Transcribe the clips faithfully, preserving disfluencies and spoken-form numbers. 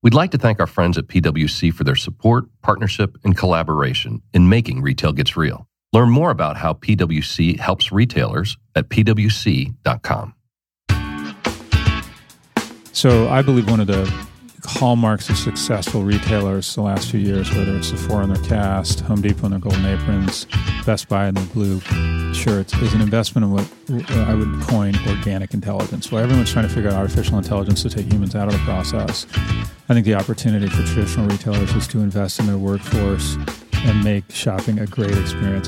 We'd like to thank our friends at P W C for their support, partnership, and collaboration in making Retail Gets Real. Learn more about how P W C helps retailers at p w c dot com. So I believe one of the hallmarks of successful retailers the last few years, whether it's Sephora in their cast, Home Depot in their golden aprons, Best Buy in their blue shirts, is an investment in what I would coin organic intelligence. While everyone's trying to figure out artificial intelligence to take humans out of the process, I think the opportunity for traditional retailers is to invest in their workforce and make shopping a great experience.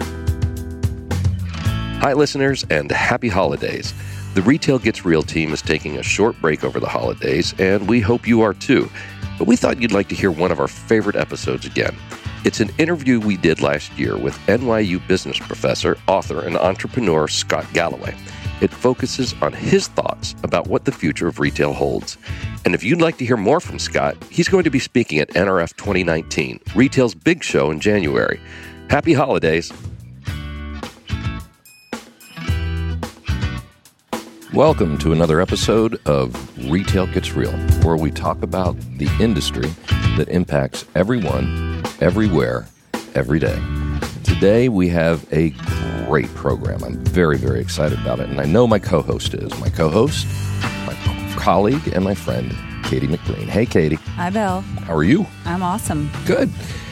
Hi, listeners, and happy holidays. The Retail Gets Real team is taking a short break over the holidays, and we hope you are too. But we thought you'd like to hear one of our favorite episodes again. It's an interview we did last year with N Y U business professor, author, and entrepreneur Scott Galloway. It focuses on his thoughts about what the future of retail holds. And if you'd like to hear more from Scott, he's going to be speaking at N R F twenty nineteen, retail's big show in January. Happy holidays. Welcome to another episode of Retail Gets Real, where we talk about the industry that impacts everyone, everywhere, every day. Today we have a great program. I'm very, very excited about it, and I know my co-host is. My co-host, my colleague, and my friend, Katie McBreen. Hey, Katie. Hi, Bill. How are you? I'm awesome. Good.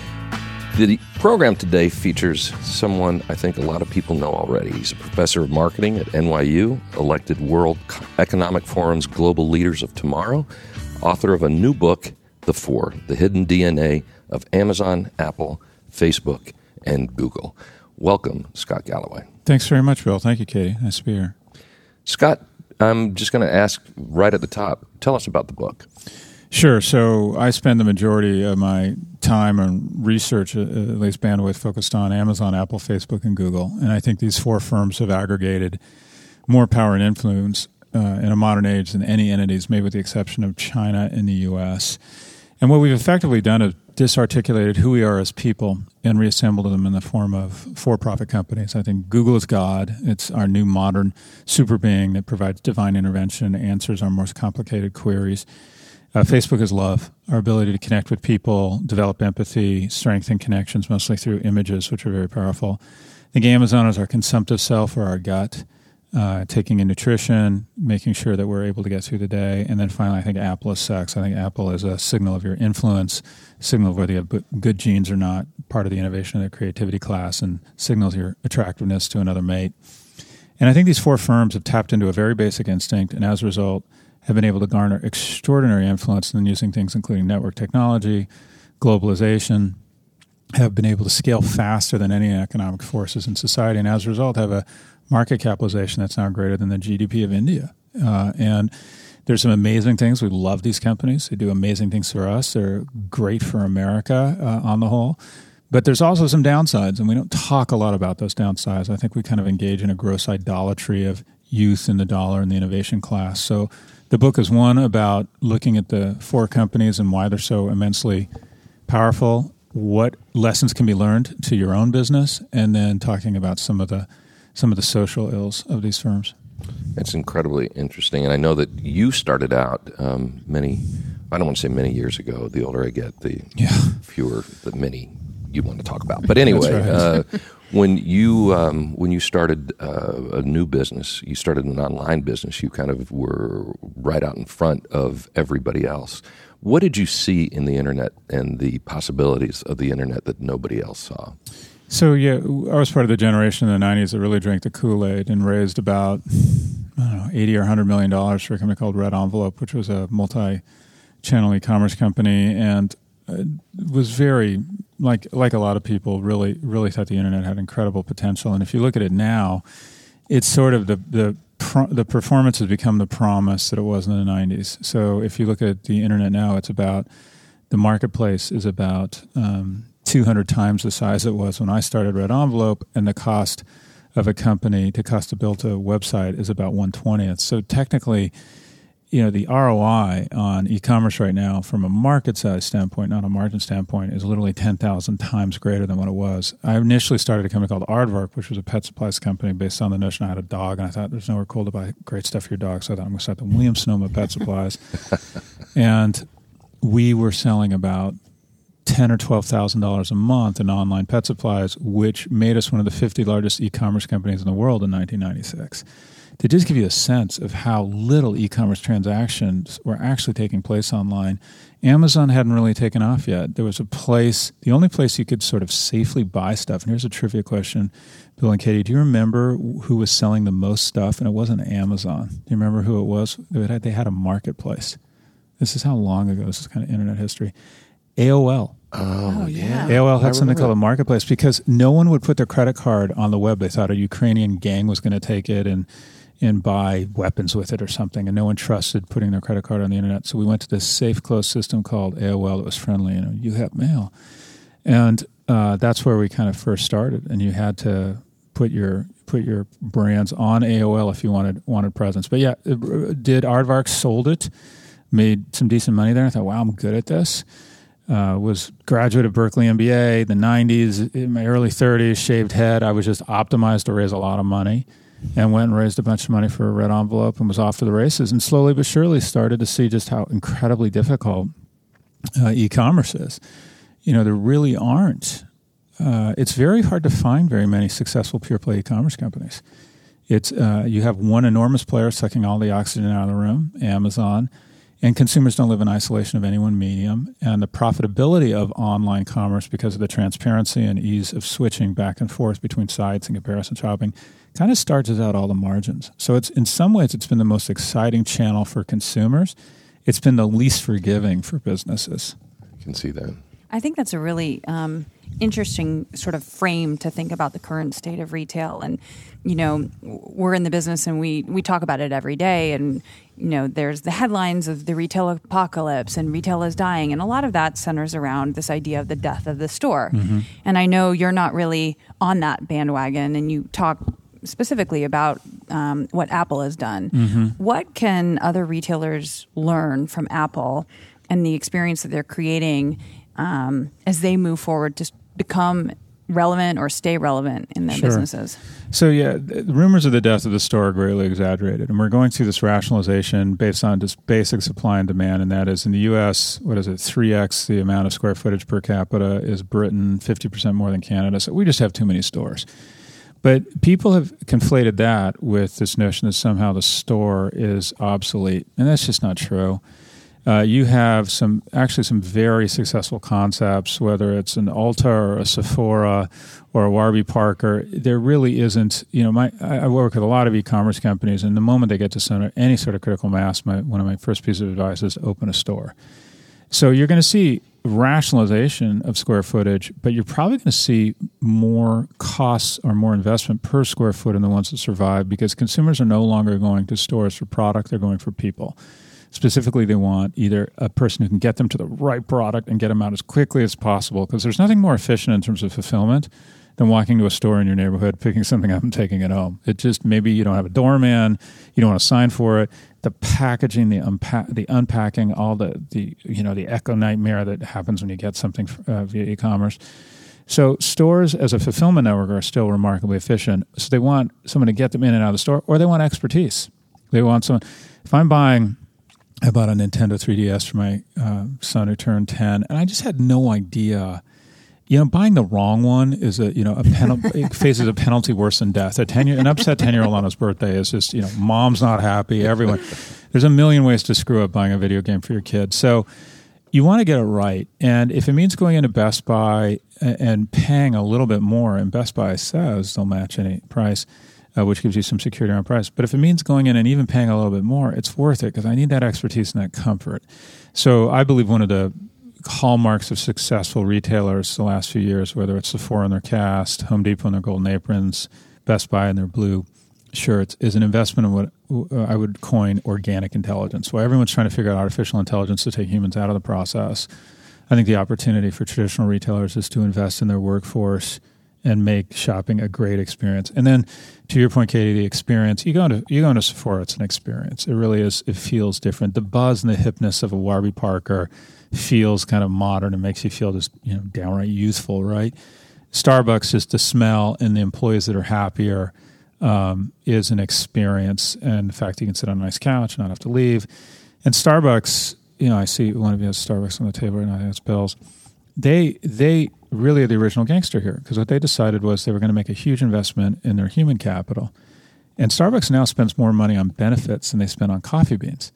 The program today features someone I think a lot of people know already. He's a professor of marketing at N Y U, elected World Economic Forum's Global Leaders of Tomorrow, author of a new book, The Four, The Hidden D N A of Amazon, Apple, Facebook, and Google. Welcome, Scott Galloway. Thanks very much, Bill. Thank you, Katie. Nice to be here. Scott, I'm just going to ask right at the top, tell us about the book. Sure. So I spend the majority of my time and research, at least bandwidth, focused on Amazon, Apple, Facebook, and Google. And I think these four firms have aggregated more power and influence uh, in a modern age than any entities, maybe with the exception of China and the U S. And what we've effectively done is disarticulated who we are as people and reassembled them in the form of for-profit companies. I think Google is God. It's our new modern super being that provides divine intervention, answers our most complicated queries. Uh, Facebook is love, our ability to connect with people, develop empathy, strengthen connections, mostly through images, which are very powerful. I think Amazon is our consumptive self, or our gut, uh, taking in nutrition, making sure that we're able to get through the day. And then finally, I think Apple is sex. I think Apple is a signal of your influence, signal of whether you have good genes or not, part of the innovation of the creativity class, and signals your attractiveness to another mate. And I think these four firms have tapped into a very basic instinct, and as a result, have been able to garner extraordinary influence in using things including network technology, globalization, have been able to scale faster than any economic forces in society, and as a result have a market capitalization that's now greater than the G D P of India. Uh, and there's some amazing things. We love these companies. They do amazing things for us. They're great for America uh, on the whole. But there's also some downsides, and we don't talk a lot about those downsides. I think we kind of engage in a gross idolatry of youth and the dollar and the innovation class. So the book is one about looking at the four companies and why they're so immensely powerful, what lessons can be learned to your own business, and then talking about some of the some of the social ills of these firms. It's incredibly interesting, and I know that you started out um, many, I don't want to say many years ago. The older I get, the yeah. fewer, the many you want to talk about. But anyway, right. uh, when you um, when you started uh, a new business, you started an online business, you kind of were right out in front of everybody else. What did you see in the internet and the possibilities of the internet that nobody else saw? So, yeah, I was part of the generation in the nineties that really drank the Kool-Aid and raised about, I don't know, eighty or one hundred million dollars for a company called Red Envelope, which was a multi-channel e-commerce company, and it was very, like like a lot of people, really really thought the internet had incredible potential. And if you look at it now, it's sort of the the the performance has become the promise that it was in the nineties. So if you look at the internet now, it's about, the marketplace is about um, two hundred times the size it was when I started Red Envelope, and the cost of a company to cost to build a website is about one twentieth. So technically, you know, the R O I on e-commerce right now from a market size standpoint, not a margin standpoint, is literally ten thousand times greater than what it was. I initially started a company called Aardvark, which was a pet supplies company based on the notion I had a dog, and I thought there's nowhere cool to buy great stuff for your dog, so I thought I'm going to start the Williams-Sonoma Pet Supplies. And we were selling about ten or twelve thousand dollars a month in online pet supplies, which made us one of the fifty largest e-commerce companies in the world in nineteen ninety-six. To just give you a sense of how little e-commerce transactions were actually taking place online, Amazon hadn't really taken off yet. There was a place, the only place you could sort of safely buy stuff. And here's a trivia question, Bill and Katie. Do you remember who was selling the most stuff? And it wasn't Amazon. Do you remember who it was? They had, they had a marketplace. This is how long ago. This is kind of internet history. A O L. Oh, oh yeah. A O L had something called a marketplace because no one would put their credit card on the web. They thought a Ukrainian gang was going to take it and and buy weapons with it or something, and no one trusted putting their credit card on the internet. So we went to this safe, closed system called A O L that was friendly, you know, you have mail. And uh, that's where we kind of first started, and you had to put your put your brands on A O L if you wanted wanted presence. But yeah, it, did Aardvark, sold it, made some decent money there. I thought, wow, I'm good at this. Uh, was graduate of Berkeley M B A, the nineties, in my early thirties, shaved head. I was just optimized to raise a lot of money and went and raised a bunch of money for a red envelope and was off to the races, and slowly but surely started to see just how incredibly difficult uh, e-commerce is. You know, there really aren't. Uh, it's very hard to find very many successful pure-play e-commerce companies. It's uh, you have one enormous player sucking all the oxygen out of the room, Amazon, and consumers don't live in isolation of any one medium. And the profitability of online commerce, because of the transparency and ease of switching back and forth between sites and comparison shopping, kind of starches out all the margins. So it's in some ways, it's been the most exciting channel for consumers. It's been the least forgiving for businesses. I can see that. I think that's a really um, interesting sort of frame to think about the current state of retail. And, you know, we're in the business and we, we talk about it every day. And, you know, there's the headlines of the retail apocalypse and retail is dying. And a lot of that centers around this idea of the death of the store. Mm-hmm. And I know you're not really on that bandwagon, and you talk specifically about um, what Apple has done. Mm-hmm. What can other retailers learn from Apple and the experience that they're creating um, as they move forward to become relevant or stay relevant in their sure. businesses? So yeah, the rumors of the death of the store are greatly exaggerated, and we're going through this rationalization based on just basic supply and demand, and that is in the U S, what is it, three x the amount of square footage per capita is Britain, fifty percent more than Canada, so we just have too many stores. But people have conflated that with this notion that somehow the store is obsolete, and that's just not true. Uh, you have some actually some very successful concepts, whether it's an Ulta or a Sephora or a Warby Parker. There really isn't, you know, my I work with a lot of e-commerce companies, and the moment they get to some, any sort of critical mass, my, one of my first pieces of advice is open a store. So you're going to see rationalization of square footage, but you're probably going to see more costs or more investment per square foot in the ones that survive, because consumers are no longer going to stores for product, they're going for people. Specifically, they want either a person who can get them to the right product and get them out as quickly as possible, because there's nothing more efficient in terms of fulfillment than walking to a store in your neighborhood, picking something up and taking it home. It just, maybe you don't have a doorman, you don't want to sign for it. The packaging, the unpack, the unpacking, all the, the you know the echo nightmare that happens when you get something uh, via e-commerce. So stores as a fulfillment network are still remarkably efficient. So they want someone to get them in and out of the store, or they want expertise. They want someone. If I'm buying, I bought a Nintendo three D S for my uh, son who turned ten, and I just had no idea. You know, buying the wrong one is a you know a penalty faces a penalty worse than death. A ten year an upset ten year old on his birthday is just you know mom's not happy. Everyone, there's a million ways to screw up buying a video game for your kid. So you want to get it right, and if it means going into Best Buy and paying a little bit more, and Best Buy says they'll match any price, uh, which gives you some security on price. But if it means going in and even paying a little bit more, it's worth it, because I need that expertise and that comfort. So I believe one of the hallmarks of successful retailers the last few years, whether it's Sephora in their cast, Home Depot in their golden aprons, Best Buy in their blue shirts, is an investment in what I would coin organic intelligence. While everyone's trying to figure out artificial intelligence to take humans out of the process, I think the opportunity for traditional retailers is to invest in their workforce and make shopping a great experience. And then, to your point, Katie, the experience, you go into, you go into Sephora, it's an experience. It really is, it feels different. The buzz and the hipness of a Warby Parker feels kind of modern and makes you feel just, you know, downright youthful, right? Starbucks, just the smell and the employees that are happier um, is an experience. And the fact you can sit on a nice couch and not have to leave. And Starbucks, you know, I see one of you has Starbucks on the table right now. I think it's Bill's. They they really are the original gangster here, because what they decided was they were going to make a huge investment in their human capital. And Starbucks now spends more money on benefits than they spend on coffee beans.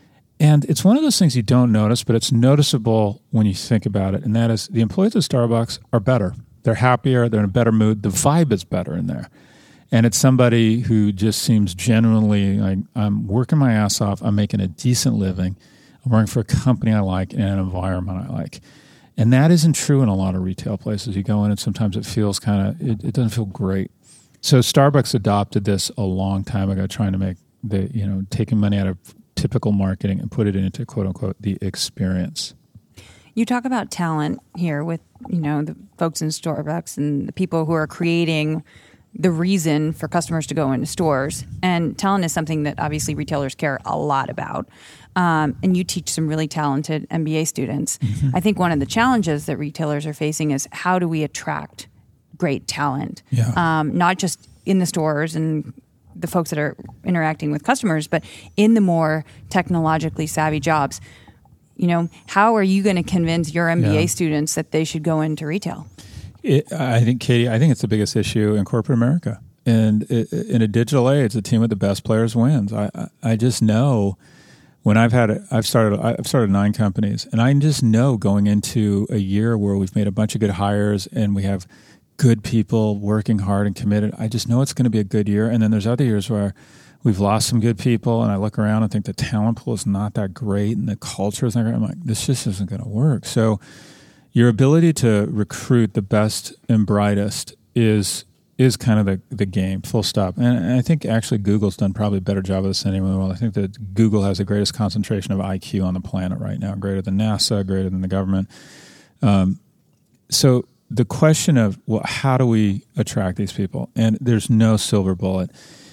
And it's one of those things you don't notice, but it's noticeable when you think about it. And that is, the employees at Starbucks are better. They're happier. They're in a better mood. The vibe is better in there. And it's somebody who just seems genuinely like, I'm working my ass off. I'm making a decent living. I'm working for a company I like and an environment I like. And that isn't true in a lot of retail places. You go in and sometimes it feels kind of, it, it doesn't feel great. So Starbucks adopted this a long time ago, trying to make the, you know, taking money out of typical marketing and put it into, quote unquote, the experience. You talk about talent here with, you know, the folks in Starbucks and the people who are creating the reason for customers to go into stores. And talent is something that obviously retailers care a lot about. Um, and you teach some really talented M B A students. Mm-hmm. I think one of the challenges that retailers are facing is how do we attract great talent? Yeah. Um, not just in the stores and the folks that are interacting with customers, but in the more technologically savvy jobs. You know, how are you going to convince your M B A yeah. students that they should go into retail? It, I think, Katie, I think it's the biggest issue in corporate America. And it, in a digital age, the team with the best players wins. I, I, I just know when I've had, a, I've started, I've started nine companies, and I just know going into a year where we've made a bunch of good hires and we have good people working hard and committed, I just know it's going to be a good year. And then there's other years where we've lost some good people, and I look around and think the talent pool is not that great and the culture is not great. I'm like, this just isn't going to work. So your ability to recruit the best and brightest is is kind of the, the game, full stop. And, and I think actually Google's done probably a better job of this than anyone in the world. I think that Google has the greatest concentration of I Q on the planet right now, greater than NASA, greater than the government. Um, so the question of, well, how do we attract these people? And there's no silver bullet.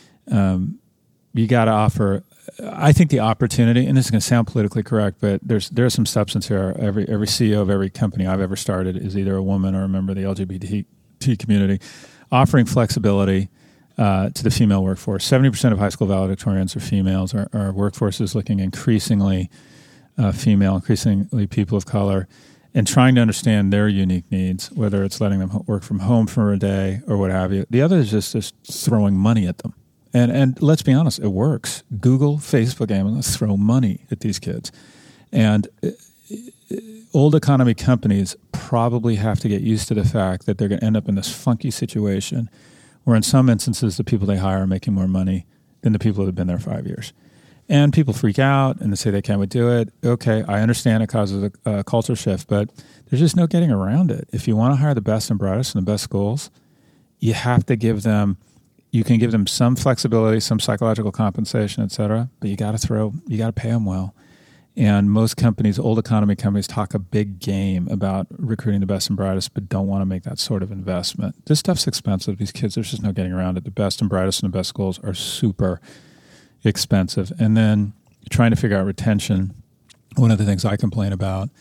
Um, you got to offer, I think the opportunity, and this is going to sound politically correct, but there's there's some substance here. Every every C E O of every company I've ever started is either a woman or a member of the L G B T community, offering flexibility uh, to the female workforce. seventy percent of high school valedictorians are females. Our, our workforce is looking increasingly uh, female, increasingly people of color, and trying to understand their unique needs, whether it's letting them work from home for a day or what have you. The other is just, just throwing money at them. And and let's be honest, it works. Google, Facebook, Amazon throw money at these kids. And old economy companies probably have to get used to the fact that they're going to end up in this funky situation where in some instances the people they hire are making more money than the people that have been there five years. And people freak out and they say they can't do it. Okay, I understand it causes a, a culture shift, but there's just no getting around it. If you want to hire the best and brightest and the best schools, you have to give them, you can give them some flexibility, some psychological compensation, et cetera, but you got to throw, you got to pay them well. And most companies, old economy companies, talk a big game about recruiting the best and brightest, but don't want to make that sort of investment. This stuff's expensive. These kids, there's just no getting around it. The best and brightest and the best schools are super expensive. And then trying to figure out retention. One of the things I complain about,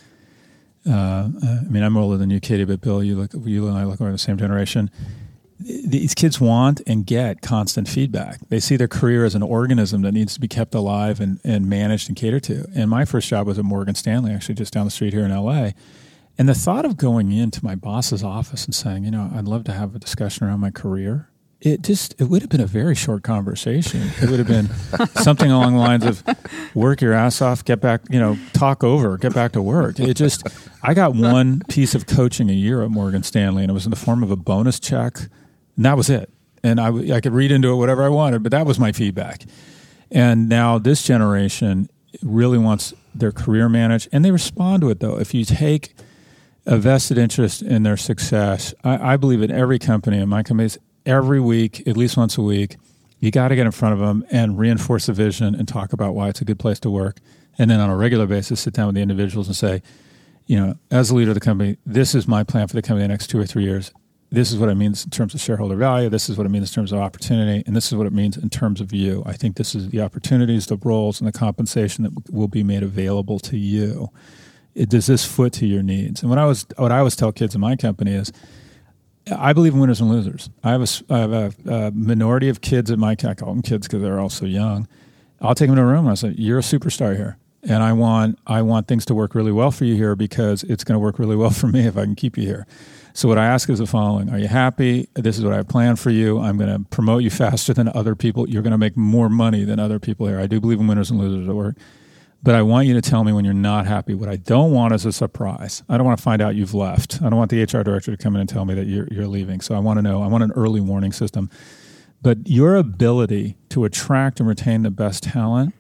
uh, I mean, I'm older than you, Katie, but Bill, you look, you and I look over the same generation. These kids want and get constant feedback. They see their career as an organism that needs to be kept alive and, and managed and catered to. And my first job was at Morgan Stanley, actually just down the street here in L A. And the thought of going into my boss's office and saying, you know, I'd love to have a discussion around my career, it just, it would have been a very short conversation. It would have been something along the lines of work your ass off, get back, you know, talk over, get back to work. It just, I got one piece of coaching a year at Morgan Stanley, and it was in the form of a bonus check. And that was it. And I, I could read into it whatever I wanted, but that was my feedback. And now this generation really wants their career managed, and they respond to it, though. If you take a vested interest in their success, I, I believe in every company, in my companies, every week, at least once a week, you got to get in front of them and reinforce the vision and talk about why it's a good place to work. And then on a regular basis, sit down with the individuals and say, you know, as a leader of the company, this is my plan for the company the next two or three years. This is what it means in terms of shareholder value. This is what it means in terms of opportunity. And this is what it means in terms of you. I think this is the opportunities, the roles, and the compensation that will be made available to you. It, does this foot to your needs? And what I was, what I always tell kids in my company is, I believe in winners and losers. I have a, I have a, a minority of kids at my, I call them kids because they're all so young. I'll take them to a room and I'll say, you're a superstar here. and I want I want things to work really well for you here because it's going to work really well for me if I can keep you here. So what I ask is the following: are you happy? This is what I have planned for you. I'm going to promote you faster than other people. You're going to make more money than other people here. I do believe in winners and losers at work. But I want you to tell me when you're not happy. What I don't want is a surprise. I don't want to find out you've left. I don't want the H R director to come in and tell me that you're, you're leaving. So I want to know. I want an early warning system. But your ability to attract and retain the best talent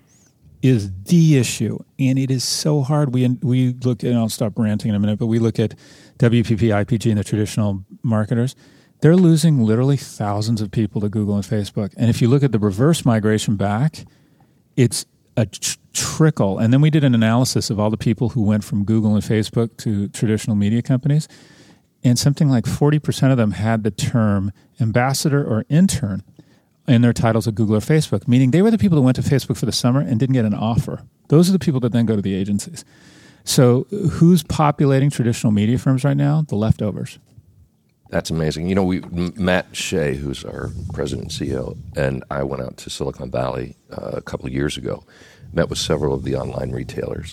is the issue, and it is so hard. We we look, and I'll stop ranting in a minute, but we look at W P P, I P G, and the traditional marketers. They're losing literally thousands of people to Google and Facebook. And if you look at the reverse migration back, it's a tr- trickle. And then we did an analysis of all the people who went from Google and Facebook to traditional media companies, and something like forty percent of them had the term ambassador or intern in their titles at Google or Facebook, meaning they were the people that went to Facebook for the summer and didn't get an offer. Those are the people that then go to the agencies. So who's populating traditional media firms right now? The leftovers. That's amazing. You know, we Matt Shea, who's our president and C E O, and I went out to Silicon Valley uh, a couple of years ago, met with several of the online retailers,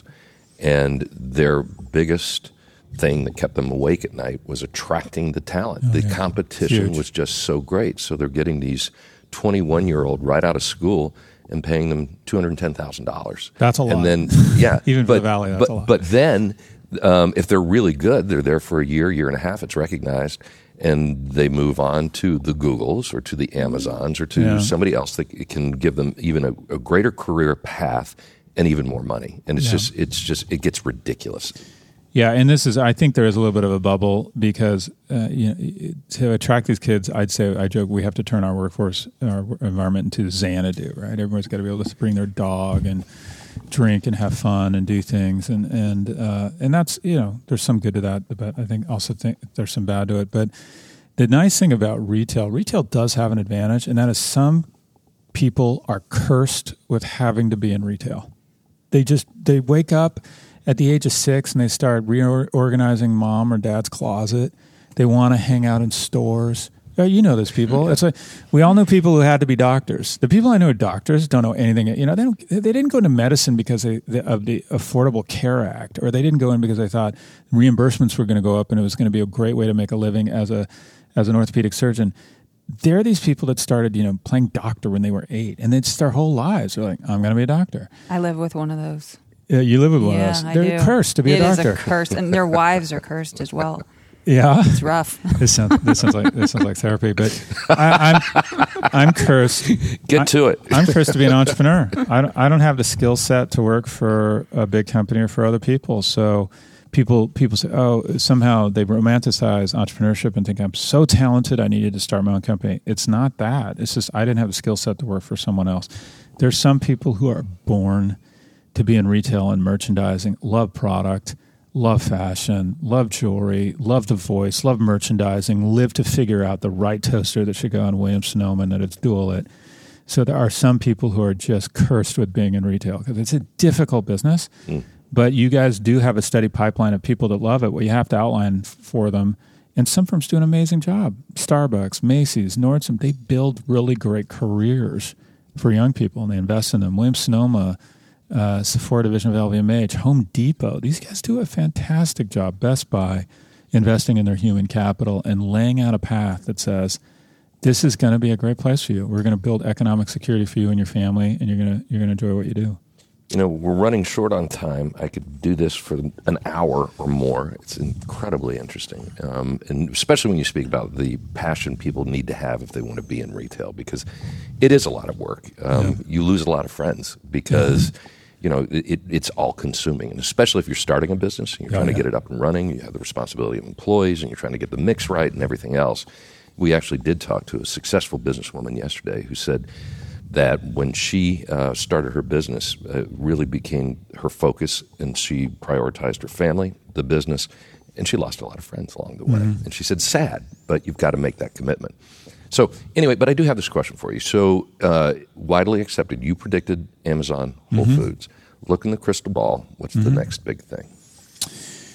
and their biggest thing that kept them awake at night was attracting the talent. Oh, the yeah. competition Huge. was just so great. So they're getting these twenty-one-year-old right out of school and paying them two hundred ten thousand dollars. That's a lot. And then, yeah. Even but, for the Valley, that's but, a lot. But then, um, if they're really good, they're there for a year, year and a half, it's recognized, and they move on to the Googles or to the Amazons or to yeah. somebody else that can give them even a, a greater career path and even more money. And it's yeah. just, it's just, it gets ridiculous. Yeah, and this is, I think there is a little bit of a bubble because uh, you know, to attract these kids, I'd say, I joke, we have to turn our workforce, our environment into Xanadu, right? Everyone's got to be able to bring their dog and drink and have fun and do things. And, and, uh, and that's, you know, there's some good to that, but I think also think there's some bad to it. But the nice thing about retail, retail does have an advantage, and that is some people are cursed with having to be in retail. They just, they wake up at the age of six and they start reorganizing mom or dad's closet. They want to hang out in stores. You know those people. It's like we all know people who had to be doctors. The people I know are doctors don't know anything. You know, they don't. They didn't go into medicine because they, of the Affordable Care Act, or they didn't go in because they thought reimbursements were going to go up and it was going to be a great way to make a living as a as an orthopedic surgeon. There are these people that started, you know, playing doctor when they were eight, and it's their whole lives. They're like, I'm going to be a doctor. I live with one of those. Yeah, you live with one yeah, of those. I They're do. cursed to be it a doctor. It is a curse, and their wives are cursed as well. Yeah, it's rough. This sounds this sounds like this sounds like therapy, but I, I'm I'm cursed. Get I, to it. I'm cursed to be an entrepreneur. I don't, I don't have the skill set to work for a big company or for other people. So people people say, oh, somehow they romanticize entrepreneurship and think I'm so talented I needed to start my own company. It's not that. It's just I didn't have the skill set to work for someone else. There's some people who are born to be in retail and merchandising, love product, love fashion, love jewelry, love the voice, love merchandising, live to figure out the right toaster that should go on Williams-Sonoma and that it's dual-lit. So there are some people who are just cursed with being in retail because it's a difficult business, mm. but you guys do have a steady pipeline of people that love it. Well, you have to outline for them, and some firms do an amazing job. Starbucks, Macy's, Nordstrom, they build really great careers for young people, and they invest in them. Williams-Sonoma, Uh, Sephora division of L V M H, Home Depot. These guys do a fantastic job. Best Buy, investing in their human capital and laying out a path that says, this is going to be a great place for you. We're going to build economic security for you and your family, and you're going to you're going to enjoy what you do. You know, we're running short on time. I could do this for an hour or more. It's incredibly interesting, um, and especially when you speak about the passion people need to have if they want to be in retail, because it is a lot of work. Um, yeah. You lose a lot of friends because, yeah. you know, it, it's all-consuming, and especially if you're starting a business and you're trying oh, yeah. to get it up and running, you have the responsibility of employees, and you're trying to get the mix right and everything else. We actually did talk to a successful businesswoman yesterday who said that when she uh, started her business, it uh, really became her focus, and she prioritized her family, the business, and she lost a lot of friends along the way. Mm-hmm. And she said, sad, but you've got to make that commitment. So anyway, but I do have this question for you. So uh, widely accepted, you predicted Amazon, Whole mm-hmm. Foods. Look in the crystal ball. What's mm-hmm. the next big thing?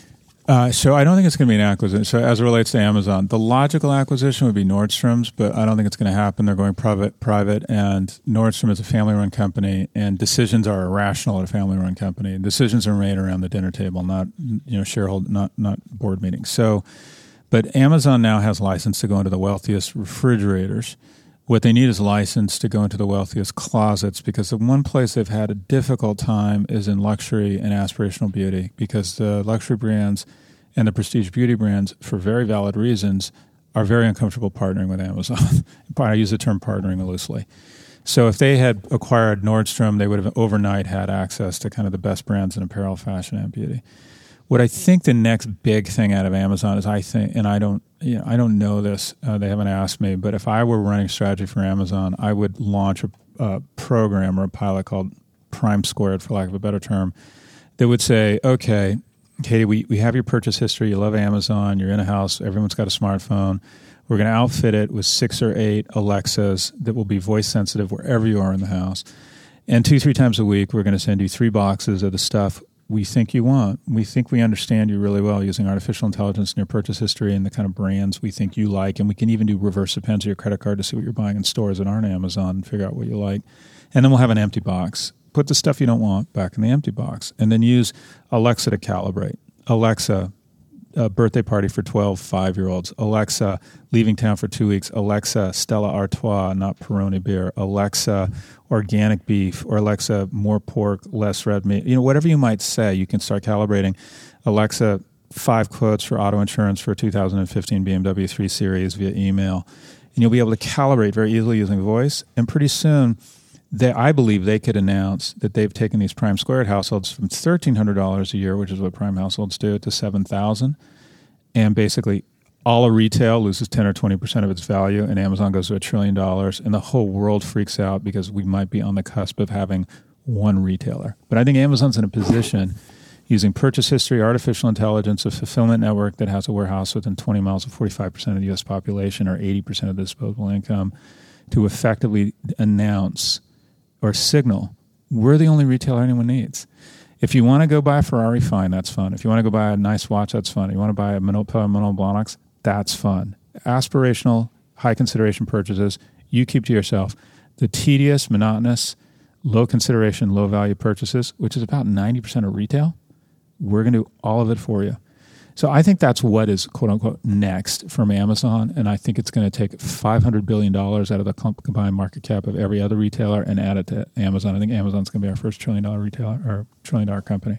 Uh, so I don't think it's going to be an acquisition. So as it relates to Amazon, the logical acquisition would be Nordstrom's, but I don't think it's going to happen. They're going private, private, and Nordstrom is a family-run company, and decisions are irrational at a family-run company. Decisions are made around the dinner table, not you know shareholder, not not board meetings. So, but Amazon now has license to go into the wealthiest refrigerators. What they need is license to go into the wealthiest closets, because the one place they've had a difficult time is in luxury and aspirational beauty, because the luxury brands and the prestige beauty brands, for very valid reasons, are very uncomfortable partnering with Amazon. I use the term partnering loosely. So if they had acquired Nordstrom, they would have overnight had access to kind of the best brands in apparel, fashion, and beauty. What I think the next big thing out of Amazon is, I think, and I don't, you know, I don't know this. Uh, they haven't asked me, but if I were running strategy for Amazon, I would launch a, a program or a pilot called Prime Squared, for lack of a better term, that would say, okay, Katie, we, we have your purchase history. You love Amazon. You're in a house. Everyone's got a smartphone. We're going to outfit it with six or eight Alexas that will be voice sensitive wherever you are in the house. And two, three times a week, we're going to send you three boxes of the stuff we think you want. We think we understand you really well using artificial intelligence in your purchase history and the kind of brands we think you like. And we can even do reverse appends of your credit card to see what you're buying in stores that aren't Amazon and figure out what you like. And then we'll have an empty box. Put the stuff you don't want back in the empty box. And then use Alexa to calibrate. Alexa, a birthday party for twelve five-year-olds. Alexa, leaving town for two weeks. Alexa, Stella Artois, not Peroni beer. Alexa, organic beef. Or Alexa, more pork, less red meat. You know, whatever you might say, you can start calibrating. Alexa, five quotes for auto insurance for a two thousand fifteen B M W three Series via email. And you'll be able to calibrate very easily using voice. And pretty soon, they, I believe they could announce that they've taken these Prime Squared households from thirteen hundred dollars a year, which is what Prime households do, to seven thousand dollars. And basically, all of retail loses ten or twenty percent of its value, and Amazon goes to a trillion dollars, and the whole world freaks out because we might be on the cusp of having one retailer. But I think Amazon's in a position, using purchase history, artificial intelligence, a fulfillment network that has a warehouse within twenty miles of forty-five percent of the U S population or eighty percent of the disposable income, to effectively announce or signal, we're the only retailer anyone needs. If you want to go buy a Ferrari, fine, that's fun. If you want to go buy a nice watch, that's fun. If you want to buy a Monopoly Mono Blahniks, that's fun. Aspirational, high consideration purchases, you keep to yourself. The tedious, monotonous, low consideration, low value purchases, which is about ninety percent of retail, we're going to do all of it for you. So I think that's what is, quote unquote, next from Amazon. And I think it's going to take five hundred billion dollars out of the combined market cap of every other retailer and add it to Amazon. I think Amazon's going to be our first trillion dollar retailer or trillion dollar company.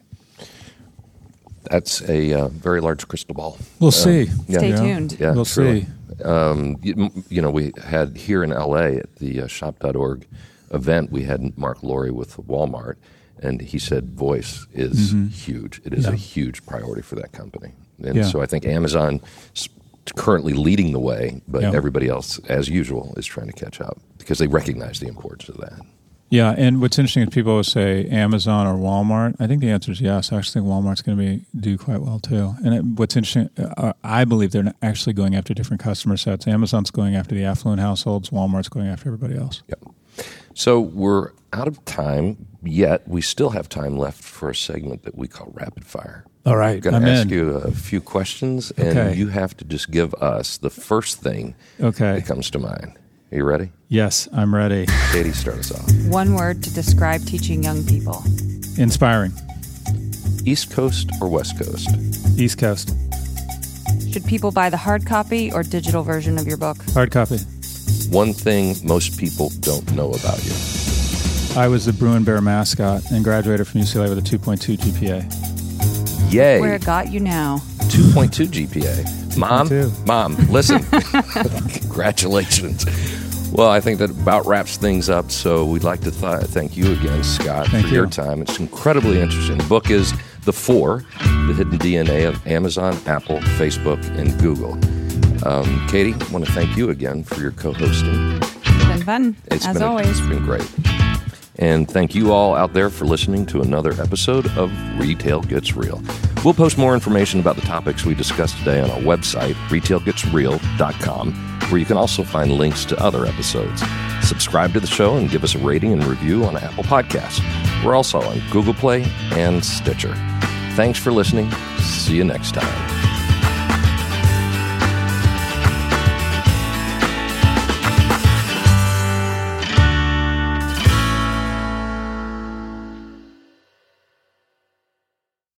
That's a uh, very large crystal ball. We'll um, see. Yeah. Stay yeah. tuned. Yeah, we'll truly. see. Um, you, you know, we had here in L A at the uh, shop dot org event, we had Mark Laurie with Walmart, and he said voice is mm-hmm. huge. It is yeah. a huge priority for that company. And yeah. so I think Amazon is currently leading the way, but yeah. everybody else, as usual, is trying to catch up because they recognize the importance of that. Yeah, and what's interesting is people always say Amazon or Walmart. I think the answer is yes. I actually think Walmart's going to be do quite well too. And it, what's interesting, uh, I believe they're actually going after different customer sets. Amazon's going after the affluent households. Walmart's going after everybody else. Yep. So we're out of time, yet we still have time left for a segment that we call Rapid Fire. All right, I'm going I'm to ask in. you a few questions, and okay. you have to just give us the first thing okay. that comes to mind. Are you ready? Yes, I'm ready. Katie, start us off. One word to describe teaching young people. Inspiring. East Coast or West Coast? East Coast. Should people buy the hard copy or digital version of your book? Hard copy. One thing most people don't know about you. I was the Bruin Bear mascot and graduated from U C L A with a two point two G P A. Yay. Where it got you now. two point two G P A. Mom, two point two. Mom, listen. Congratulations. Well, I think that about wraps things up. So we'd like to th- thank you again, Scott, thank for you. your time. It's incredibly interesting. The book is The Four, The Hidden D N A of Amazon, Apple, Facebook, and Google. Um, Katie, I want to thank you again for your co-hosting. It's been fun, it's as been always. A, it's been great. And thank you all out there for listening to another episode of Retail Gets Real. We'll post more information about the topics we discussed today on our website, retail gets real dot com, where you can also find links to other episodes. Subscribe to the show and give us a rating and review on Apple Podcasts. We're also on Google Play and Stitcher. Thanks for listening. See you next time.